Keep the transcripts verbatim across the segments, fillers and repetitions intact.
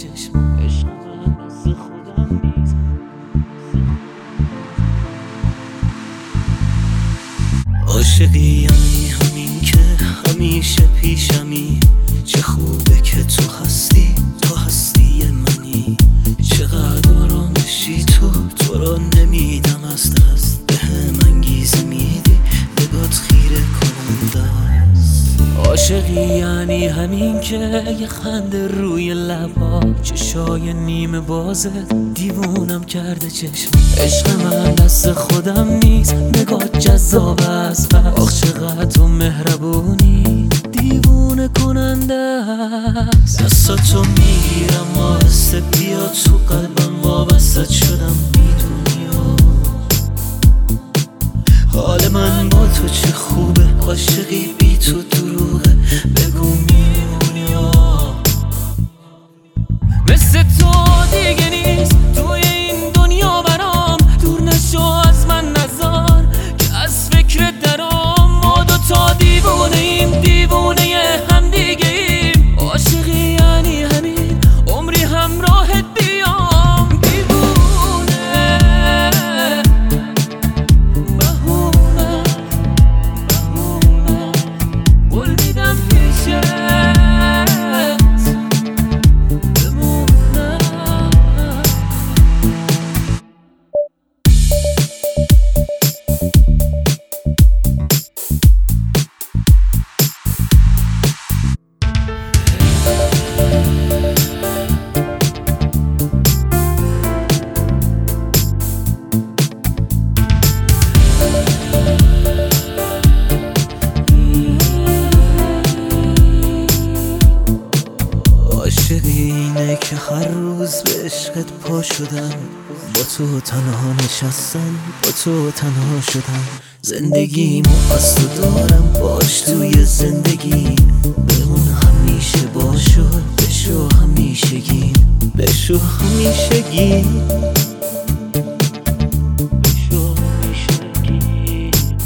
چشم عشق من دست خودم نیست. عاشقی یعنی همین که همیشه پیشمی، چه خوبه که تو هستی، تو هستی منی. چقدر آرامشی تو، تو رو نمیدم از دست، به هم انگیزه میدی، نگات خیره کننده است. عاشقی یعنی همین که یه خنده روی لبا، چشای نیمه بازت دیوونم کرده چشم عشق من دست خودم نیست، نگات جذاب است. آخ چقدر تو مهربونی، دیوونه کننده است. دستاتو میگیرم آهسته، بیا تو قلبم وابسته شدم، میدونی حال من با تو چه خوبه. عاشقی بی تو دروغه، بگو میمونی مثل تو دیگه نیست توی این دنیا برام. دور نشو از من نزار که از فکر درام، ما دوتا دیوونه ایم، دیوونه هم دیگه ایم. عاشقی یعنی همین عمری همراهت بیام، دیوونه بهونه بهونه قول میدم پیشت اینه که هر روز به عشقت پا شدم، با تو تنها نشستم، با تو تنها شدم. زندگیمو از تو دارم، باش توی زندگی بمون همیشه، باشو بشو همیشگی، بشو همیشگی، بشو همیشگی.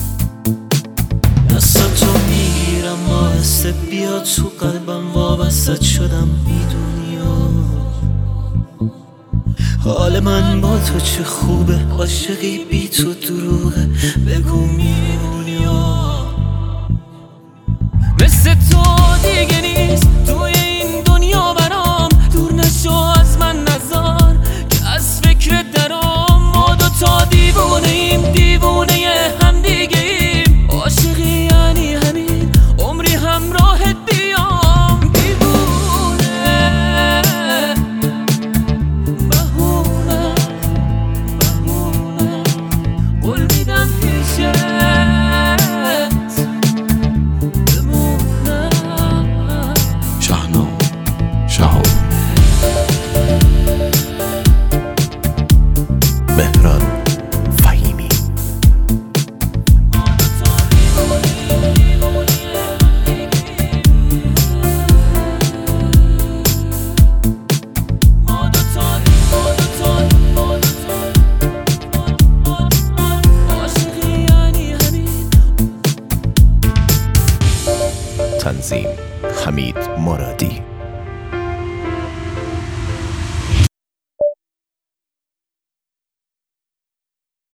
دستاتو میگیرم آهسته، بیا تو قلبم وابسته شدم، میدونی حال من با تو چه خوبه. عاشقی بی تو دروغه، بگو میمونی مثل تو دیگه نیست توی این دنیا برام. دور نشو از من نزار که از فکر درام، ما دوتا دیوونه ایم، دیوونه هم دیگه ایم. عاشقی یعنی همین عمری همراهت بیام، دیوونه بهونه بهونه قول میدم پیشت بمونم. شهنام شهاب، مهران فهیمی. تنظیم حمید مرادی.